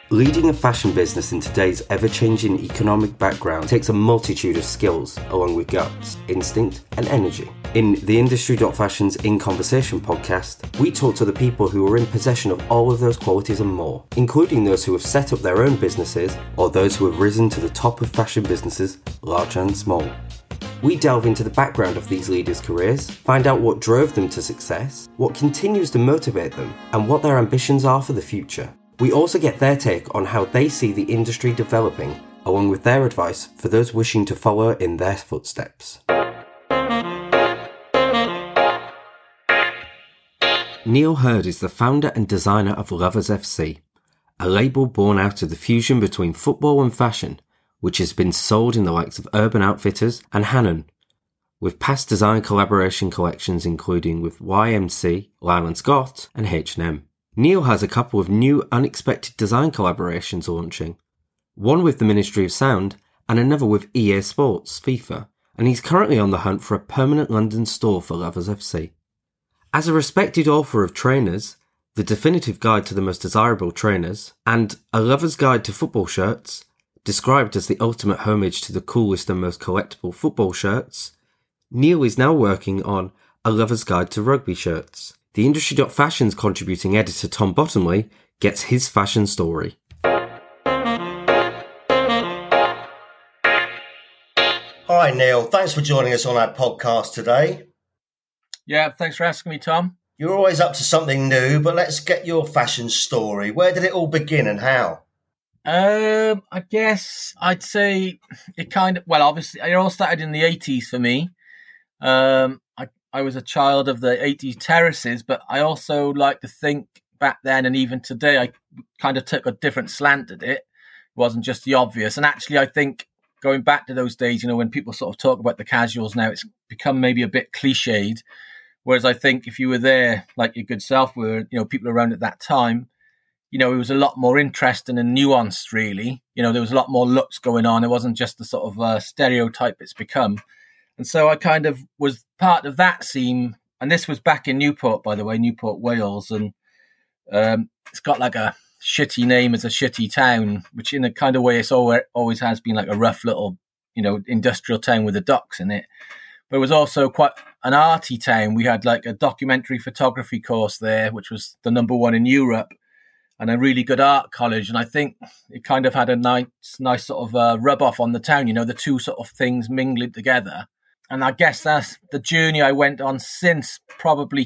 Leading a fashion business in today's ever-changing economic background takes a multitude of skills, along with guts, instinct, and energy. In the Industry.Fashion's In Conversation podcast, we talk to the people who are in possession of all of those qualities and more, including those who have set up their own businesses or those who have risen to the top of fashion businesses, large and small. We delve into the background of these leaders' careers, find out what drove them to success, what continues to motivate them, and what their ambitions are for the future. We also get their take on how they see the industry developing, along with their advice for those wishing to follow in their footsteps. Neil Hurd is the founder and designer of Lovers FC, a label born out of the fusion between football and fashion, which has been sold in the likes of Urban Outfitters and Hanon, with past design collaboration collections including with YMC, Lyle & Scott and H&M. Neil has a couple of new unexpected design collaborations launching, one with the Ministry of Sound and another with EA Sports, FIFA, and he's currently on the hunt for a permanent London store for Lovers FC. As a respected author of Trainers, The Definitive Guide to the Most Desirable Trainers, and A Lover's Guide to Football Shirts, described as the ultimate homage to the coolest and most collectible football shirts, Neil is now working on A Lover's Guide to Rugby Shirts. The Industry.Fashion's contributing editor Tom Bottomley gets his fashion story. Hi Neil, thanks for joining us on our podcast today. Yeah, thanks for asking me, Tom. You're always up to something new, but let's get your fashion story. Where did it all begin and how? I guess I'd say it obviously it all started in the 80s for me. I was a child of the 80s terraces, but I also like to think back then and even today, I kind of took a different slant at it. It wasn't just the obvious. And actually, I think going back to those days, when people sort of talk about the casuals now, it's become maybe a bit cliched. Whereas I think if you were there, like your good self were, people around at that time, it was a lot more interesting and nuanced, really. There was a lot more looks going on. It wasn't just the sort of stereotype it's become. And so I kind of was part of that scene. And this was back in Newport, by the way, Newport, Wales. And it's got like a shitty name as a shitty town, which in a kind of way it's always has been like a rough little, industrial town with the docks in it. But it was also quite an arty town. We had like a documentary photography course there, which was the number one in Europe, and a really good art college. And I think it kind of had a nice sort of rub off on the town, the two sort of things mingling together. And I guess that's the journey I went on since probably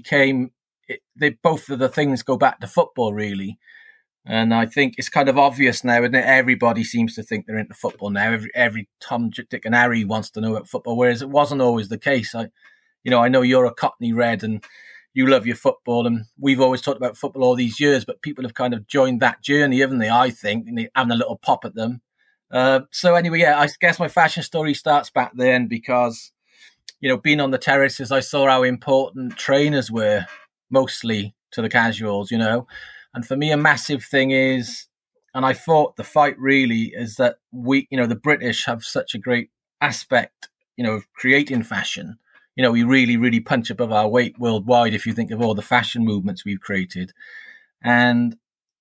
both of the things go back to football, really. And I think it's kind of obvious now, isn't it? Everybody seems to think they're into football now. Every Tom, Dick and Harry wants to know about football, whereas it wasn't always the case. I know you're a Cockney Red and you love your football, and we've always talked about football all these years, but people have kind of joined that journey, haven't they, I think, and they're having a little pop at them. So anyway, yeah, I guess my fashion story starts back then because, being on the terraces, I saw how important trainers were mostly to the casuals, And for me, a massive thing is, and I fought the fight really, is that we, the British have such a great aspect, of creating fashion. We really, really punch above our weight worldwide if you think of all the fashion movements we've created. And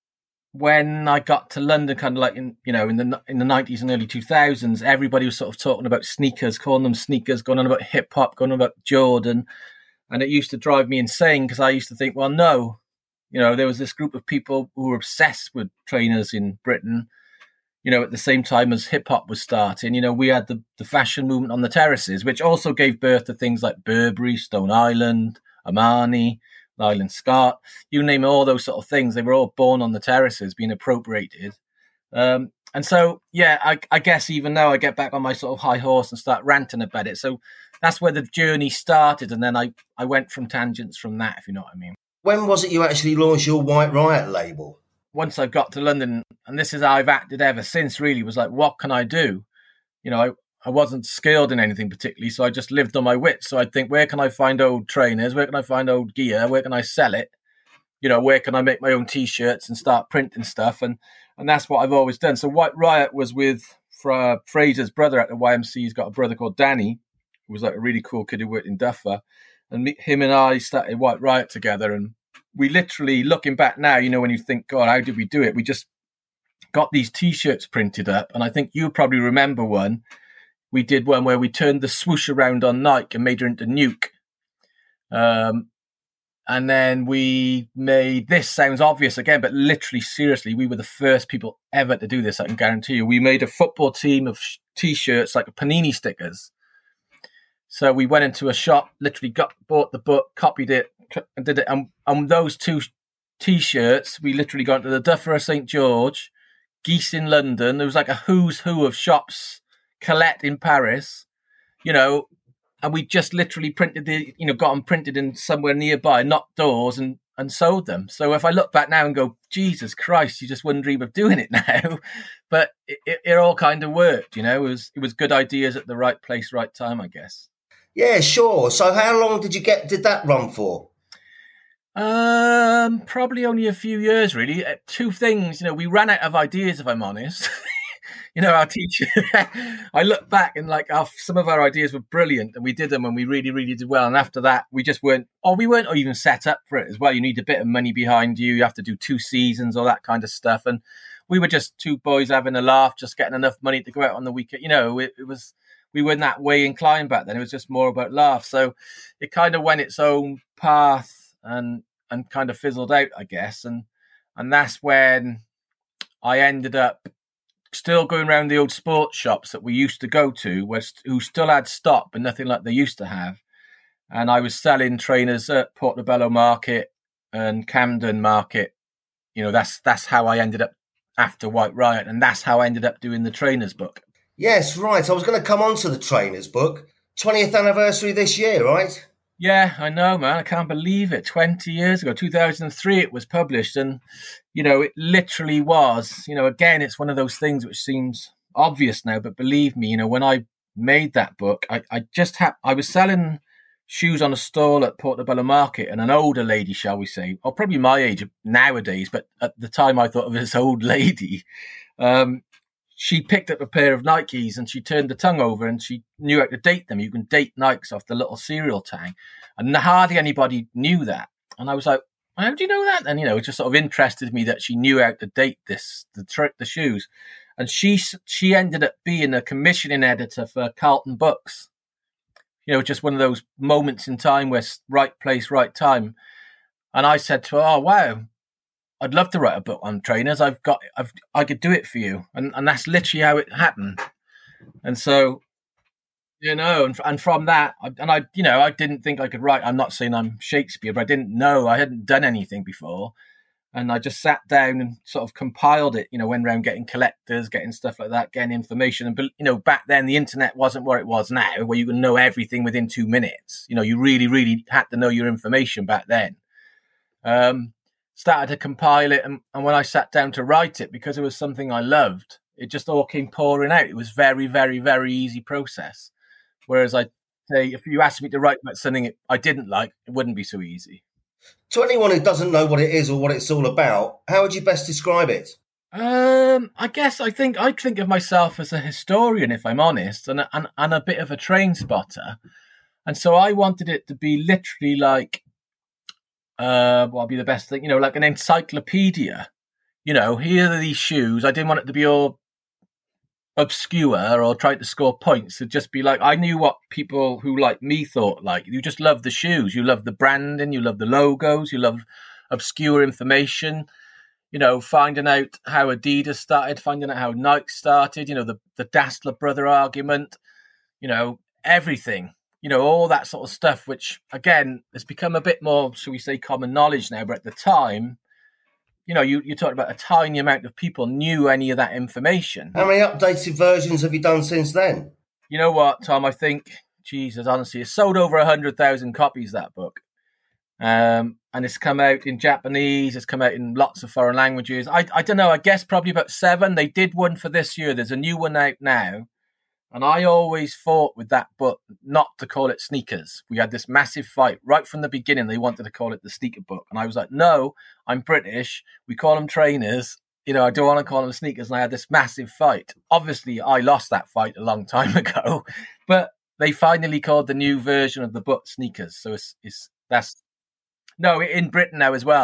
when I got to London, kind of like in the 90s and early 2000s, everybody was sort of talking about sneakers, calling them sneakers, going on about hip hop, going on about Jordan. And it used to drive me insane because I used to think, well, no, there was this group of people who were obsessed with trainers in Britain, at the same time as hip hop was starting. We had the fashion movement on the terraces, which also gave birth to things like Burberry, Stone Island, Armani, Lyle & Scott, you name it, all those sort of things. They were all born on the terraces, being appropriated. And so, yeah, I guess even now I get back on my sort of high horse and start ranting about it. So that's where the journey started. And then I went from tangents from that, if you know what I mean. When was it you actually launched your White Riot label? Once I got to London, and this is how I've acted ever since, really, was like, what can I do? I wasn't skilled in anything particularly, so I just lived on my wits. So I'd think, where can I find old trainers? Where can I find old gear? Where can I sell it? Where can I make my own T-shirts and start printing stuff? And that's what I've always done. So White Riot was with Fraser's brother at the YMC. He's got a brother called Danny, who was like a really cool kid who worked in Duffer. And him and I started White Riot together. And we literally, looking back now, when you think, God, how did we do it? We just got these T-shirts printed up, and I think you probably remember one. We did one where we turned the swoosh around on Nike and made her into Nuke. And then we made, this sounds obvious again, but literally, seriously, we were the first people ever to do this, I can guarantee you. We made a football team of T-shirts, like Panini stickers. So we went into a shop, literally bought the book, copied it, and did it. And those two T-shirts, we literally got into the Duffer of St. George, Geese in London. There was like a who's who of shops, Colette in Paris, and we just literally printed got them printed in somewhere nearby, knocked doors and sold them. So if I look back now and go, Jesus Christ, you just wouldn't dream of doing it now. But it all kind of worked, It was good ideas at the right place, right time, I guess. Yeah, sure. So how long did that run for? Probably only a few years, really. Two things, we ran out of ideas, if I'm honest. Our teacher, I look back and some of our ideas were brilliant and we did them and we really, really did well. And after that, we weren't even set up for it as well. You need a bit of money behind you. You have to do 2 seasons, all that kind of stuff. And we were just 2 boys having a laugh, just getting enough money to go out on the weekend. We weren't that way inclined back then. It was just more about laughs. So it kind of went its own path and kind of fizzled out, I guess. And that's when I ended up still going around the old sports shops that we used to go to, who still had stock, but nothing like they used to have. And I was selling trainers at Portobello Market and Camden Market. That's how I ended up after White Riot, and that's how I ended up doing the trainers book. Yes, right. I was going to come on to the trainers book. 20th anniversary this year, right? Yeah, I know, man. I can't believe it. 20 years ago, 2003, it was published. And, it literally was, again, it's one of those things which seems obvious now. But believe me, when I made that book, I was selling shoes on a stall at Portobello Market, and an older lady, shall we say, or probably my age nowadays, but at the time I thought of this old lady, she picked up a pair of Nikes and she turned the tongue over and she knew how to date them. You can date Nikes off the little cereal tag. And hardly anybody knew that. And I was like, how do you know that? And, it just sort of interested me that she knew how to date the shoes. And she ended up being a commissioning editor for Carlton Books. Just one of those moments in time where right place, right time. And I said to her, oh, wow, I'd love to write a book on trainers. I could do it for you. And that's literally how it happened. And so, and from that, I didn't think I could write. I'm not saying I'm Shakespeare, but I didn't know. I hadn't done anything before. And I just sat down and sort of compiled it, went around getting collectors, getting stuff like that, getting information. And, back then the internet wasn't where it was now, where you can know everything within 2 minutes. You really, really had to know your information back then. Started to compile it, and when I sat down to write it, because it was something I loved, it just all came pouring out. It was very, very, very easy process. Whereas I'd say, if you asked me to write about something I didn't like, it wouldn't be so easy. To anyone who doesn't know what it is or what it's all about, how would you best describe it? I guess I'd think of myself as a historian, if I'm honest, and a bit of a train spotter. And so I wanted it to be literally like, what'll be the best thing, like an encyclopedia. Here are these shoes. I didn't want it to be all obscure or trying to score points. It'd just be like, I knew what people who like me thought. Like, you just love the shoes, you love the branding, you love the logos, you love obscure information, finding out how Adidas started, finding out how Nike started, the Dassler brother argument, everything. All that sort of stuff, which, again, has become a bit more, shall we say, common knowledge now. But at the time, you talked about a tiny amount of people knew any of that information. How many updated versions have you done since then? You know what, Tom? I think, Jesus, honestly, it's sold over 100,000 copies, that book. And it's come out in Japanese. It's come out in lots of foreign languages. I don't know. I guess probably about 7. They did one for this year. There's a new one out now. And I always fought with that book not to call it Sneakers. We had this massive fight right from the beginning. They wanted to call it the Sneaker Book. And I was like, no, I'm British. We call them trainers. I don't want to call them sneakers. And I had this massive fight. Obviously, I lost that fight a long time ago. But they finally called the new version of the book Sneakers. So that's in Britain now as well.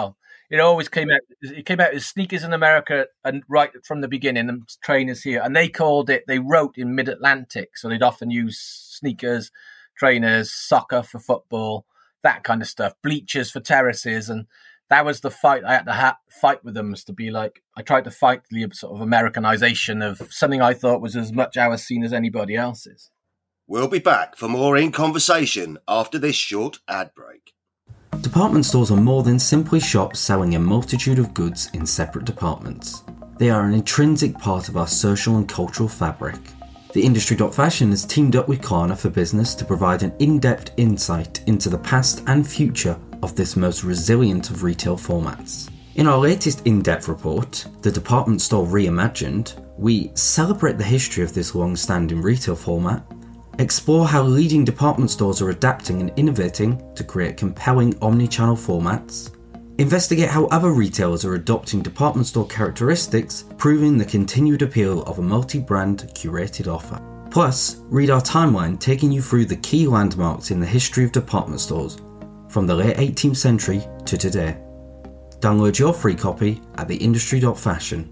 it always came out. It came out as Sneakers in America, and right from the beginning, and Trainers here, and they called it. They wrote in Mid-Atlantic, so they'd often use Sneakers, Trainers, Soccer for football, that kind of stuff, Bleachers for terraces, and that was the fight I had to fight with them. Was to be like, I tried to fight the sort of Americanization of something I thought was as much our scene as anybody else's. We'll be back for more In Conversation after this short ad break. Department stores are more than simply shops selling a multitude of goods in separate departments. They are an intrinsic part of our social and cultural fabric. The Industry.Fashion has teamed up with Klarna for Business to provide an in-depth insight into the past and future of this most resilient of retail formats. In our latest in-depth report, The Department Store Reimagined, we celebrate the history of this long-standing retail format, explore how leading department stores are adapting and innovating to create compelling omni-channel formats, investigate how other retailers are adopting department store characteristics, proving the continued appeal of a multi-brand curated offer. Plus, read our timeline taking you through the key landmarks in the history of department stores, from the late 18th century to today. Download your free copy at theindustry.fashion.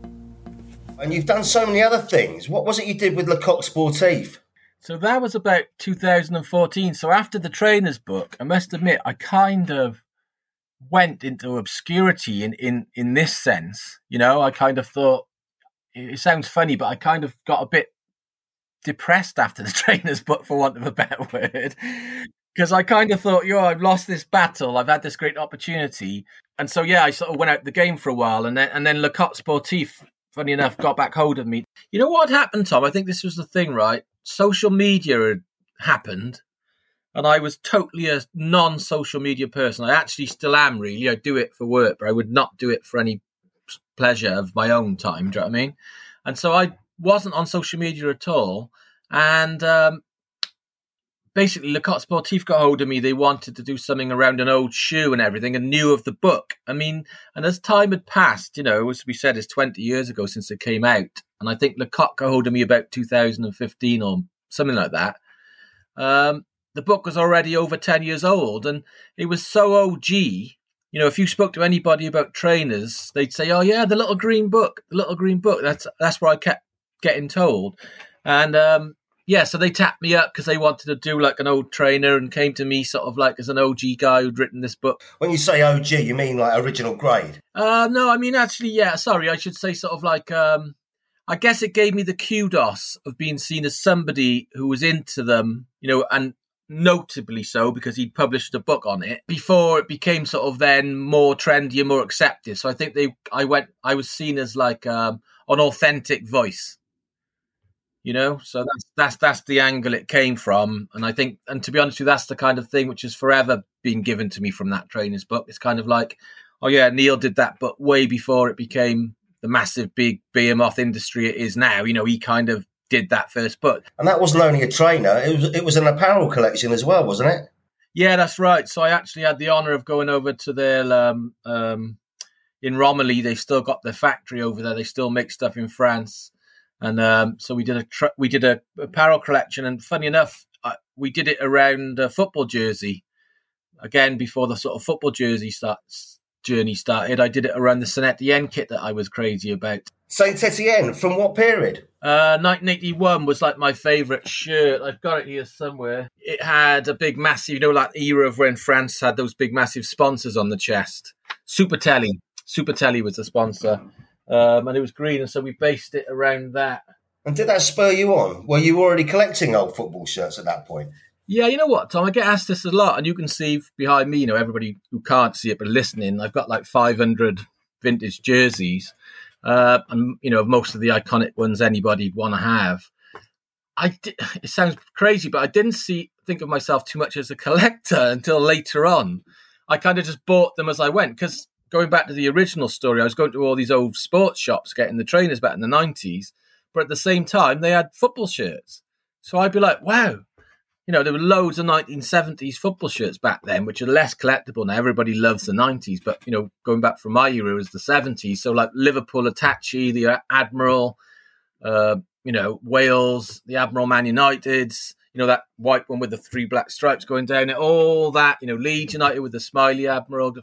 And you've done so many other things. What was it you did with Le Coq Sportif? So that was about 2014. So after the Trainers book, I must admit, I kind of went into obscurity in this sense. You know, I kind of thought, it sounds funny, but I kind of got a bit depressed after the Trainers book, for want of a better word. Because I kind of thought, I've lost this battle. I've had this great opportunity. And so, I sort of went out the game for a while. And then Le Coq Sportif, funny enough, got back hold of me. You know what had happened, Tom? I think this was the thing, right? Social media had happened. And I was totally a non-social media person. I actually still am, really. I do it for work, but I would not do it for any pleasure of my own time. Do you know what I mean? And so I wasn't on social media at all. And basically, Le Coq Sportif got hold of me. They wanted to do something around an old shoe and everything, and knew of the book. I mean, and as time had passed, as we said, it's 20 years ago since it came out. And I think Le Coq got hold of me about 2015 or something like that. The book was already over 10 years old, and it was so OG. If you spoke to anybody about Trainers, they'd say, "Oh yeah, the little green book, the little green book." That's what I kept getting told. And so they tapped me up because they wanted to do like an old trainer, and came to me sort of like as an OG guy who'd written this book. When you say OG, you mean like original grade? No, I mean actually, yeah. Sorry, I should say sort of like. I guess it gave me the kudos of being seen as somebody who was into them, and notably so because he'd published a book on it before it became sort of then more trendy and more accepted. So I think I was seen as like an authentic voice, so that's the angle it came from. And I think, and to be honest with you, that's the kind of thing which has forever been given to me from that Trainers book. It's kind of like, oh yeah, Neil did that book way before it became the massive big behemoth industry it is now. He kind of did that first book. And that wasn't only a trainer, it was an apparel collection as well, wasn't it? Yeah, that's right. So I actually had the honour of going over to their in Romilly. They've still got their factory over there. They still make stuff in France. And so we did a apparel collection, and funny enough, we did it around a football jersey. Again, before the sort of football jersey journey started, I did it around the Saint Etienne kit that I was crazy about. Saint Etienne, from what period? 1981 was like my favourite shirt. I've got it here somewhere. It had a big massive, like era of when France had those big massive sponsors on the chest. Supertelli was the sponsor. And it was green, and so we based it around that. And did that spur you on? Were you already collecting old football shirts at that point? Yeah, you know what, Tom? I get asked this a lot, and you can see behind me, everybody who can't see it but listening, I've got like 500 vintage jerseys. And most of the iconic ones anybody want to have. It sounds crazy, but I didn't think of myself too much as a collector until later on. I kind of just bought them as I went, because going back to the original story, I was going to all these old sports shops getting the trainers back in the 90s, but at the same time they had football shirts. So I'd be like, wow, there were loads of 1970s football shirts back then, which are less collectible now. Everybody loves the 90s, but, going back from my era, it was the 70s. So like Liverpool Attaché, the Admiral, Wales, the Admiral Man Uniteds, that white one with the 3 black stripes going down it, all that, Leeds United with the smiley Admiral,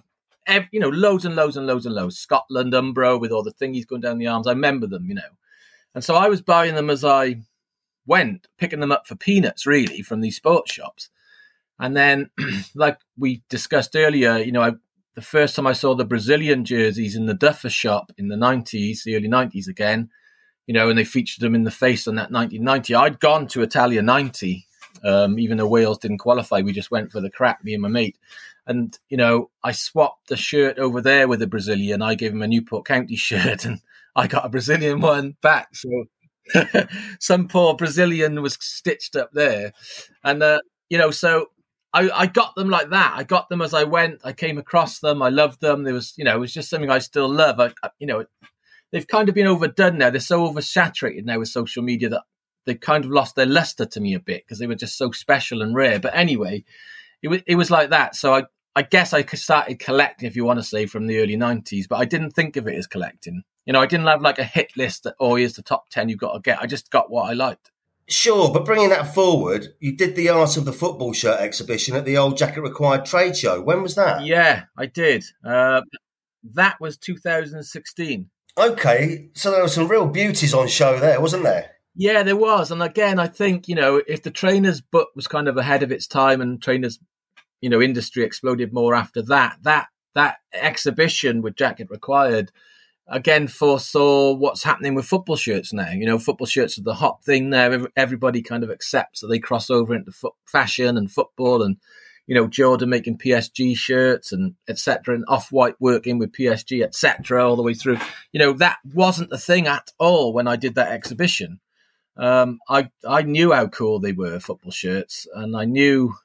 loads and loads and loads and loads. Scotland, Umbro, with all the thingies going down the arms. I remember them, And so I was buying them as I went, picking them up for peanuts, really, from these sports shops. And then, like we discussed earlier, the first time I saw the Brazilian jerseys in the Duffer shop in the 90s, the early 90s again, and they featured them in the face on that 1990. I'd gone to Italia 90, even though Wales didn't qualify. We just went for the crack, me and my mate. And, I swapped the shirt over there with a Brazilian. I gave him a Newport County shirt and I got a Brazilian one back. So some poor Brazilian was stitched up there. And, so I got them like that. I got them as I went. I came across them. I loved them. There was, it was just something I still love. They've kind of been overdone now. They're so oversaturated now with social media that they've kind of lost their luster to me a bit because they were just so special and rare. But anyway, it was like that. So I guess I started collecting, if you want to say, from the early 90s, but I didn't think of it as collecting. I didn't have like a hit list that, here's the top 10 you've got to get. I just got what I liked. Sure, but bringing that forward, you did the Art of the Football shirt exhibition at the Old Jacket Required trade show. When was that? Yeah, I did. That was 2016. Okay, so there were some real beauties on show there, wasn't there? Yeah, there was. And again, I think, if the trainers book was kind of ahead of its time and trainers, industry exploded more after that exhibition with Jacket Required, again, foresaw what's happening with football shirts now. Football shirts are the hot thing now. Everybody kind of accepts that they cross over into fashion and football and, Jordan making PSG shirts and etc. and Off-White working with PSG, etc. all the way through. That wasn't the thing at all when I did that exhibition. I knew how cool they were, football shirts. And I knew,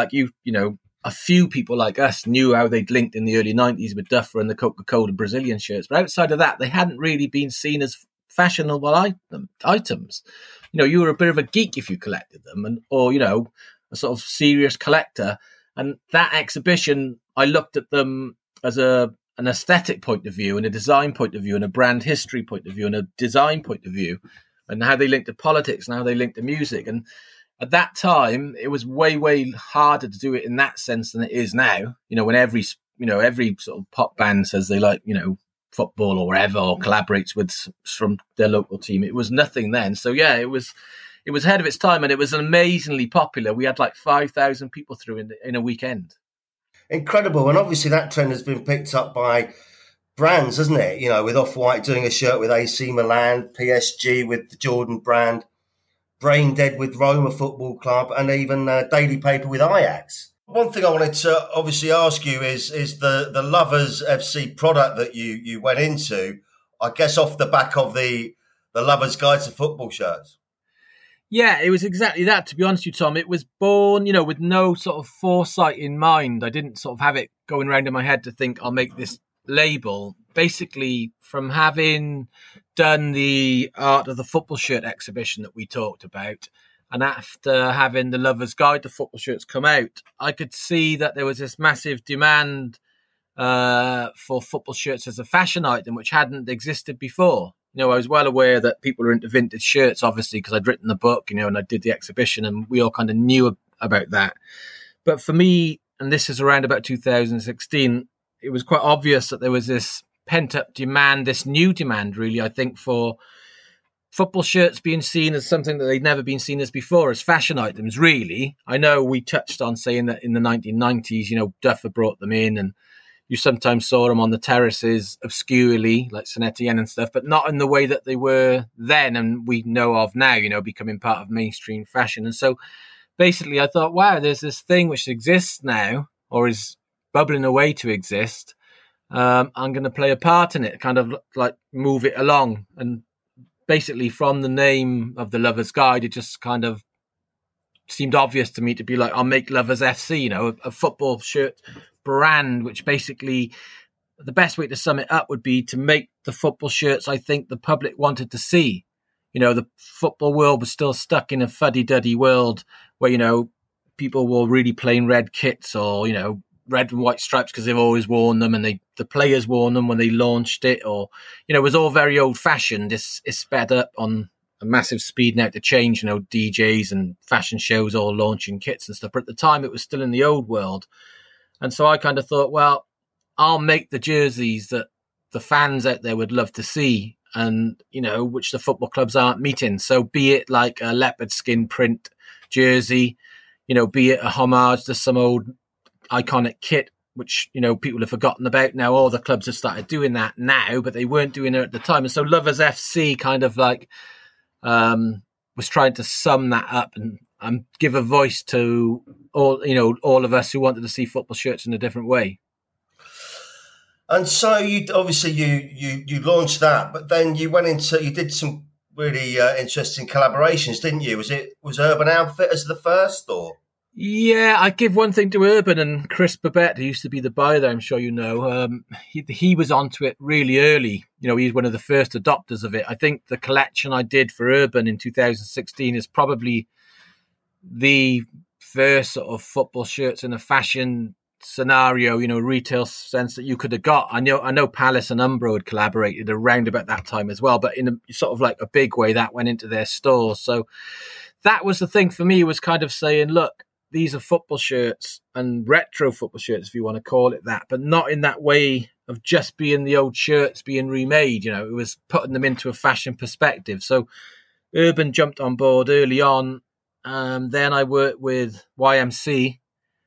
a few people like us knew how they'd linked in the early 90s with Duffer and the Coca-Cola Brazilian shirts. But outside of that, they hadn't really been seen as fashionable items. You were a bit of a geek if you collected them or a sort of serious collector. And that exhibition, I looked at them as an aesthetic point of view and a design point of view and a brand history point of view and a design point of view and how they linked to politics and how they linked to music. And at that time, it was way, way harder to do it in that sense than it is now. When every sort of pop band says they like, football or whatever, or collaborates with from their local team. It was nothing then. So yeah, it was ahead of its time and it was amazingly popular. We had like 5,000 people through in a weekend. Incredible. And obviously that trend has been picked up by brands, hasn't it? With Off-White doing a shirt with AC Milan, PSG with the Jordan brand, Brain Dead with Roma Football Club, and even Daily Paper with Ajax. One thing I wanted to obviously ask you is the Lovers FC product that you went into, I guess off the back of the Lovers Guide to Football shirts. Yeah, it was exactly that, to be honest with you, Tom. It was born, with no sort of foresight in mind. I didn't sort of have it going around in my head to think I'll make this label. Basically, from having done the Art of the Football shirt exhibition that we talked about, and after having the Lover's Guide to Football shirts come out, I could see that there was this massive demand for football shirts as a fashion item, which hadn't existed before. I was well aware that people are into vintage shirts, obviously, because I'd written the book, and I did the exhibition, and we all kind of knew about that. But for me, and this is around about 2016, it was quite obvious that there was this pent-up demand, this new demand, really, I think, for football shirts being seen as something that they'd never been seen as before, as fashion items, really. I know we touched on saying that in the 1990s, Duffer brought them in, and you sometimes saw them on the terraces obscurely, like Saint Etienne and stuff, but not in the way that they were then and we know of now, becoming part of mainstream fashion. And so basically I thought, wow, there's this thing which exists now or is bubbling away to exist. I'm going to play a part in it, kind of like move it along. And basically from the name of the Lover's Guide, it just kind of seemed obvious to me to be like, I'll make Lovers FC, a football shirt brand, which basically the best way to sum it up would be to make the football shirts I think the public wanted to see. The football world was still stuck in a fuddy-duddy world where, people were really playing red kits or, red and white stripes because they've always worn them and the players worn them when they launched it or, it was all very old-fashioned. It's sped up on a massive speed now to change, DJs and fashion shows all launching kits and stuff. But at the time, it was still in the old world. And so I kind of thought, well, I'll make the jerseys that the fans out there would love to see, and which the football clubs aren't meeting. So be it like a leopard skin print jersey, be it a homage to some old iconic kit, which people have forgotten about now. All the clubs have started doing that now, but they weren't doing it at the time. And so Lovers FC kind of like was trying to sum that up and give a voice to all of us who wanted to see football shirts in a different way. And so you launched that, but then you did some really interesting collaborations, didn't you? Was Urban Outfitters the first, or? Yeah, I give one thing to Urban and Chris Babette, who used to be the buyer there, I'm sure you know. He was onto it really early. He's one of the first adopters of it. I think the collection I did for Urban in 2016 is probably the first sort of football shirts in a fashion scenario, retail sense that you could have got. I know Palace and Umbro had collaborated around about that time as well, but in a sort of like a big way that went into their stores. So that was the thing for me, was kind of saying, look, these are football shirts and retro football shirts, if you want to call it that, but not in that way of just being the old shirts being remade. It was putting them into a fashion perspective. So Urban jumped on board early on. Then I worked with YMC,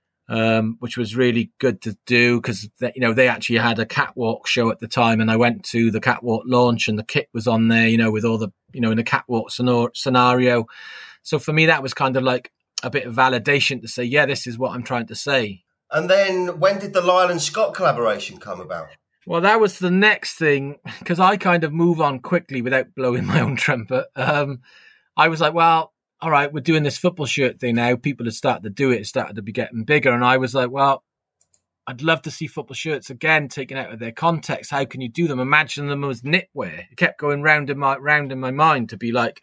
which was really good to do because they actually had a catwalk show at the time, and I went to the catwalk launch and the kit was on there, with all the in the catwalk scenario. So for me, that was kind of like a bit of validation to say, yeah, this is what I'm trying to say. And then when did the Lyle and Scott collaboration come about? Well, that was the next thing, because I kind of move on quickly without blowing my own trumpet. I was like, well, all right, we're doing this football shirt thing now. People have started to do it. It started to be getting bigger. And I was like, well, I'd love to see football shirts again taken out of their context. How can you do them? Imagine them as knitwear. It kept going round in my mind to be like,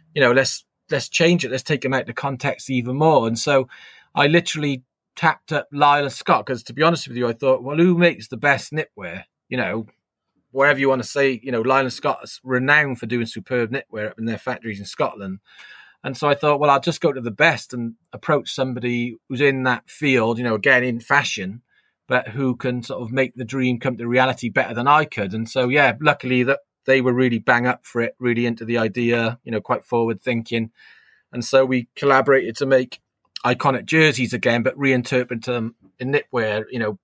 let's change it. Let's take them out of context even more. And so I literally tapped up Lyle and Scott, because to be honest with you, I thought, well, who makes the best knitwear? Whatever you want to say, Lyle and Scott is renowned for doing superb knitwear up in their factories in Scotland. And so I thought, well, I'll just go to the best and approach somebody who's in that field, again, in fashion, but who can sort of make the dream come to reality better than I could. And so, yeah, luckily that they were really bang up for it, really into the idea, quite forward thinking. And so we collaborated to make iconic jerseys again, but reinterpret them in knitwear,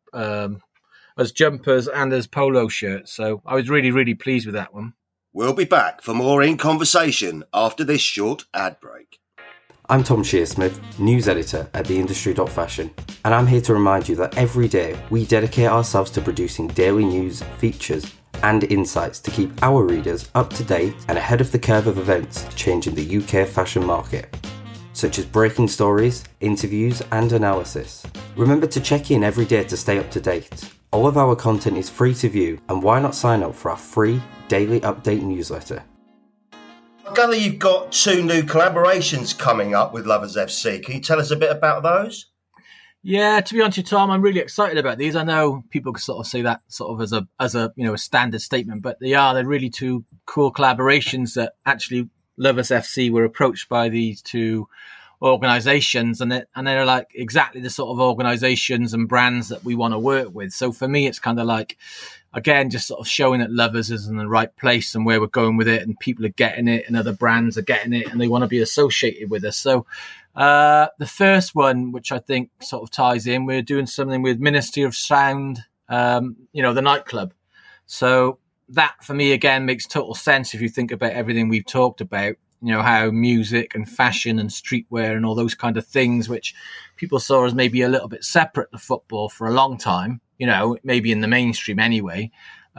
as jumpers and as polo shirts. So I was really, really pleased with that one. We'll be back for more In Conversation after this short ad break. I'm Tom Shearsmith, news editor at theindustry.fashion, and I'm here to remind you that every day we dedicate ourselves to producing daily news, features, and insights to keep our readers up to date and ahead of the curve of events changing the UK fashion market, such as breaking stories, interviews, and analysis. Remember to check in every day to stay up to date. All of our content is free to view, and why not sign up for our free daily update newsletter? I gather you've got 2 new collaborations coming up with Lovers FC. Can you tell us a bit about those? Yeah, to be honest with you, Tom, I'm really excited about these. I know people can sort of say that sort of as a a standard statement, but they're really 2 cool collaborations that actually Lovers FC were approached by these 2 organizations, and they're like exactly the sort of organizations and brands that we want to work with. So for me, it's kind of like, again, just sort of showing that Lovers is in the right place and where we're going with it, and people are getting it and other brands are getting it and they want to be associated with us. So the first one, which I think sort of ties in, we're doing something with Ministry of Sound, the nightclub. So that for me, again, makes total sense if you think about everything we've talked about. How music and fashion and streetwear and all those kind of things, which people saw as maybe a little bit separate to football for a long time, maybe in the mainstream anyway.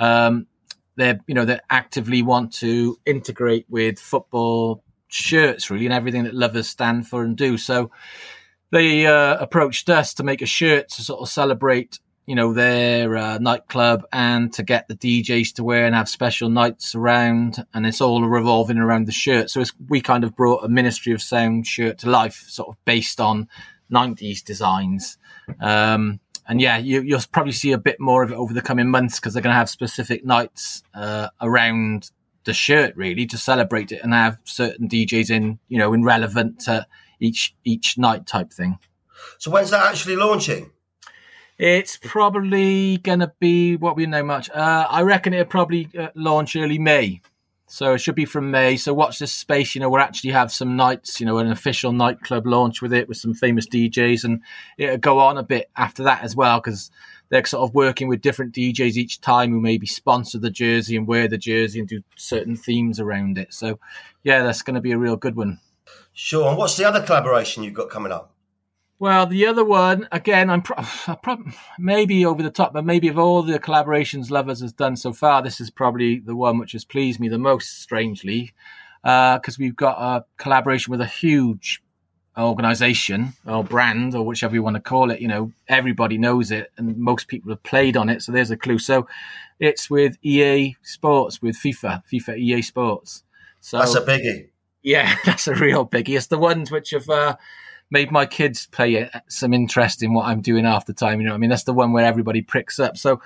They actively want to integrate with football shirts, really, and everything that Lovers stand for and do. So they approached us to make a shirt to sort of celebrate their nightclub, and to get the DJs to wear and have special nights around, and it's all revolving around the shirt. So we kind of brought a Ministry of Sound shirt to life, sort of based on 90s designs. And yeah, you'll probably see a bit more of it over the coming months, because they're going to have specific nights around the shirt, really, to celebrate it, and have certain DJs in relevant to each night type thing. So when's that actually launching? It's probably going to be, what we know much. I reckon it'll probably launch early May. So it should be from May. So watch this space. We'll actually have some nights, an official nightclub launch with it, with some famous DJs. And it'll go on a bit after that as well, because they're sort of working with different DJs each time who maybe sponsor the jersey and wear the jersey and do certain themes around it. So, yeah, that's going to be a real good one. Sure. And what's the other collaboration you've got coming up? Well, the other one, again, I'm maybe over the top, but maybe of all the collaborations Lovers has done so far, this is probably the one which has pleased me the most, strangely, because we've got a collaboration with a huge organisation or brand or whichever you want to call it. Everybody knows it and most people have played on it, so there's a clue. So it's with EA Sports, with FIFA EA Sports. So that's a biggie. Yeah, that's a real biggie. It's the ones which have made my kids play some interest in what I'm doing half the time. That's the one where everybody pricks up. So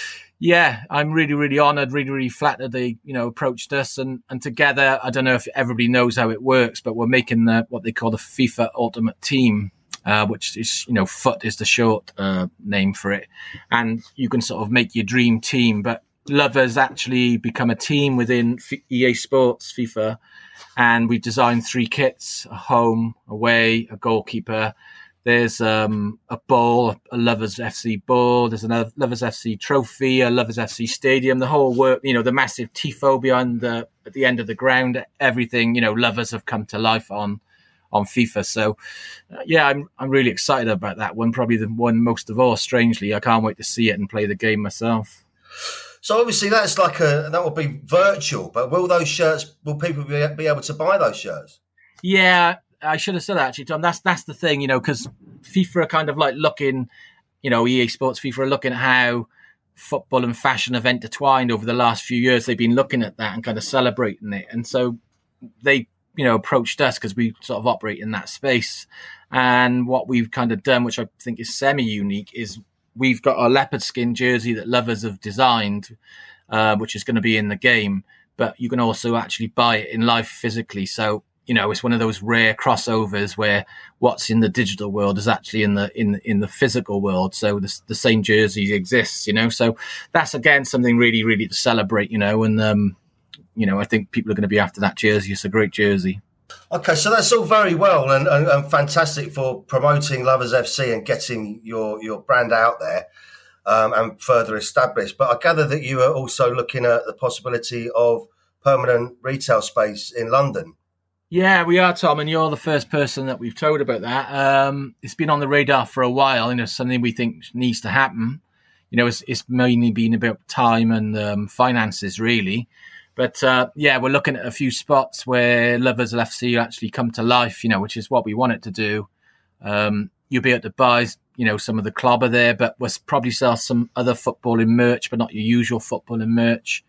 yeah, I'm really, really honoured, really, really flattered they, approached us. And together, I don't know if everybody knows how it works, but we're making what they call the FIFA Ultimate Team, which is, FUT is the short name for it. And you can sort of make your dream team. But Lovers actually become a team within EA Sports, FIFA. And we've designed 3 kits: a home, away, a goalkeeper. There's a ball, a Lovers FC ball. There's another Lovers FC trophy, a Lovers FC stadium. The whole work, the massive tifo behind at the end of the ground. Everything, Lovers have come to life on FIFA. So, yeah, I'm really excited about that one. Probably the one most of all. Strangely, I can't wait to see it and play the game myself. So obviously that will be virtual, but will people be able to buy those shirts? Yeah, I should have said that actually, Tom. That's the thing, because FIFA are kind of like looking, EA Sports, FIFA are looking at how football and fashion have intertwined over the last few years. They've been looking at that and kind of celebrating it. And so they, approached us because we sort of operate in that space. And what we've kind of done, which I think is semi-unique, is we've got a leopard skin jersey that Lovers have designed, which is going to be in the game, but you can also actually buy it in life physically. So, it's one of those rare crossovers where what's in the digital world is actually in the physical world. So the same jersey exists, So that's, again, something really, really to celebrate, and, I think people are going to be after that jersey. It's a great jersey. Okay, so that's all very well and fantastic for promoting Lovers FC and getting your brand out there and further established. But I gather that you are also looking at the possibility of permanent retail space in London. Yeah, we are, Tom, and you're the first person that we've told about that. It's been on the radar for a while, something we think needs to happen. It's mainly been about time and finances, really. But, we're looking at a few spots where Lovers FC actually come to life, which is what we want it to do. You'll be able to buy, some of the clobber there, but we'll probably sell some other footballing merch, but not your usual footballing merch.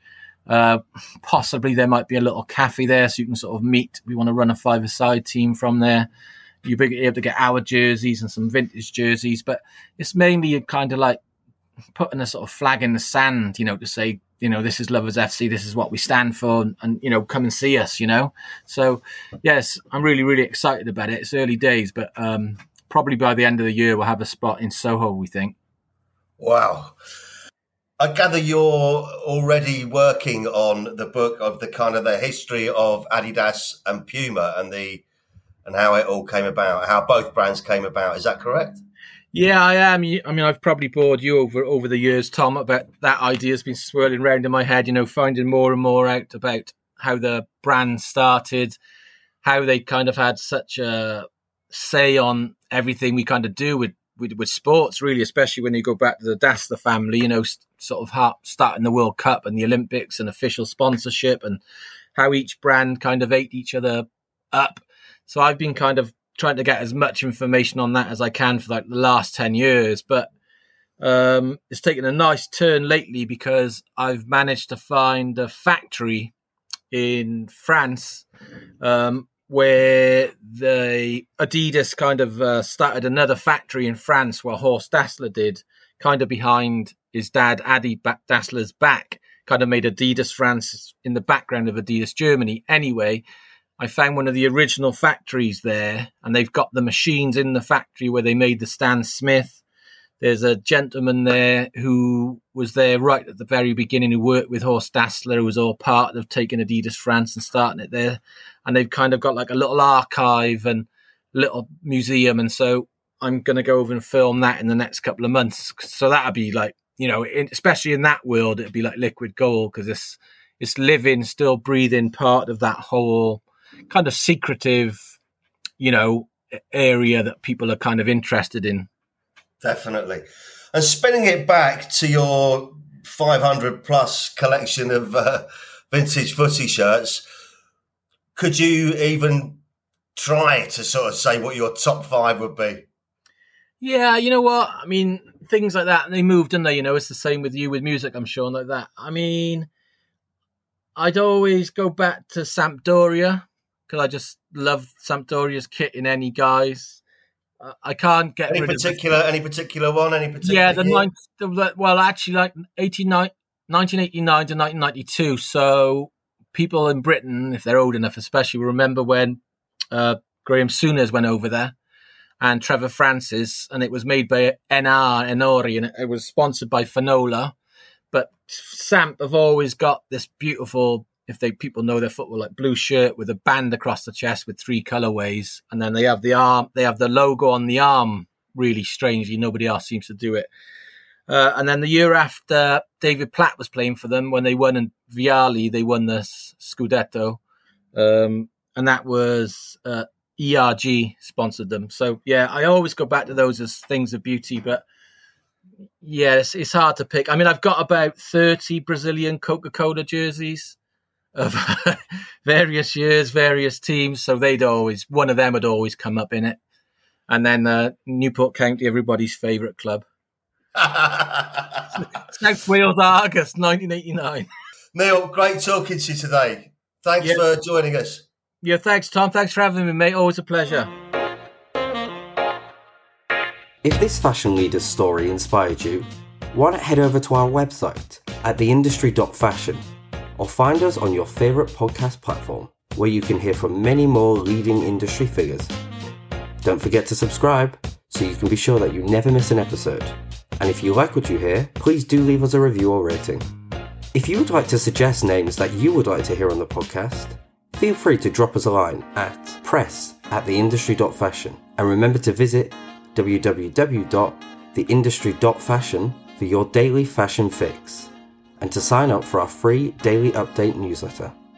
Possibly there might be a little cafe there so you can sort of meet. We want to run a 5-a-side team from there. You'll be able to get our jerseys and some vintage jerseys, but it's mainly kind of like putting a sort of flag in the sand, to say, this is Lovers FC, this is what we stand for, and come and see us, So, yes, I'm really, really excited about it. It's early days, but probably by the end of the year, we'll have a spot in Soho, we think. Wow. I gather you're already working on the book of the kind of the history of Adidas and Puma and how it all came about, how both brands came about. Is that correct? Yeah, I am. I mean, I've probably bored you over the years, Tom, about that idea has been swirling around in my head, finding more and more out about how the brand started, how they kind of had such a say on everything we kind of do with sports, really, especially when you go back to the Dassler family, sort of starting the World Cup and the Olympics and official sponsorship and how each brand kind of ate each other up. So I've been kind of trying to get as much information on that as I can for like the last 10 years. But it's taken a nice turn lately because I've managed to find a factory in France where the Adidas kind of started another factory in France while Horst Dassler did, kind of behind his dad, Adi Dassler's back, kind of made Adidas France in the background of Adidas Germany. Anyway, I found one of the original factories there, and they've got the machines in the factory where they made the Stan Smith, There's a gentleman there who was there right at the very beginning who worked with Horst Dassler, who was all part of taking Adidas France and starting it there. And they've kind of got like a little archive and little museum. And so I'm going to go over and film that in the next couple of months. So that'd be like, especially in that world, it'd be like liquid gold, because it's living, still breathing part of that whole kind of secretive, area that people are kind of interested in. Definitely. And spinning it back to your 500 plus collection of vintage footy shirts, could you even try to sort of say what your top 5 would be? Yeah, you know what? I mean, things like that, they moved, didn't they? It's the same with you with music, I'm sure, like that. I mean, I'd always go back to Sampdoria, because I just love Sampdoria's kit in any guise. I can't get rid of any particular one. Yeah, actually, like 1989 to 1992. So people in Britain, if they're old enough, especially, will remember when Graham Souness went over there and Trevor Francis, and it was made by Enori, and it was sponsored by Fanola. But Samp have always got this beautiful, people know their football, like blue shirt with a band across the chest with 3 colorways, and then they have the logo on the arm. Really strangely, nobody else seems to do it. And then the year after David Platt was playing for them, when they won in Vialli, they won the Scudetto, and that was ERG sponsored them. So yeah, I always go back to those as things of beauty, but yes, it's hard to pick. I mean, I've got about 30 Brazilian Coca-Cola jerseys of various years, various teams. So one of them would always come up in it. And then Newport County, everybody's favourite club. South Wales Argus, 1989. Neil, great talking to you today. Thanks for joining us. Yeah, thanks, Tom. Thanks for having me, mate. Always a pleasure. If this fashion leader's story inspired you, why not head over to our website at theindustry.fashion, or find us on your favourite podcast platform, where you can hear from many more leading industry figures. Don't forget to subscribe so you can be sure that you never miss an episode. And if you like what you hear, please do leave us a review or rating. If you would like to suggest names that you would like to hear on the podcast, feel free to drop us a line at press@theindustry.fashion. And remember to visit www.theindustry.fashion for your daily fashion fix, and to sign up for our free daily update newsletter.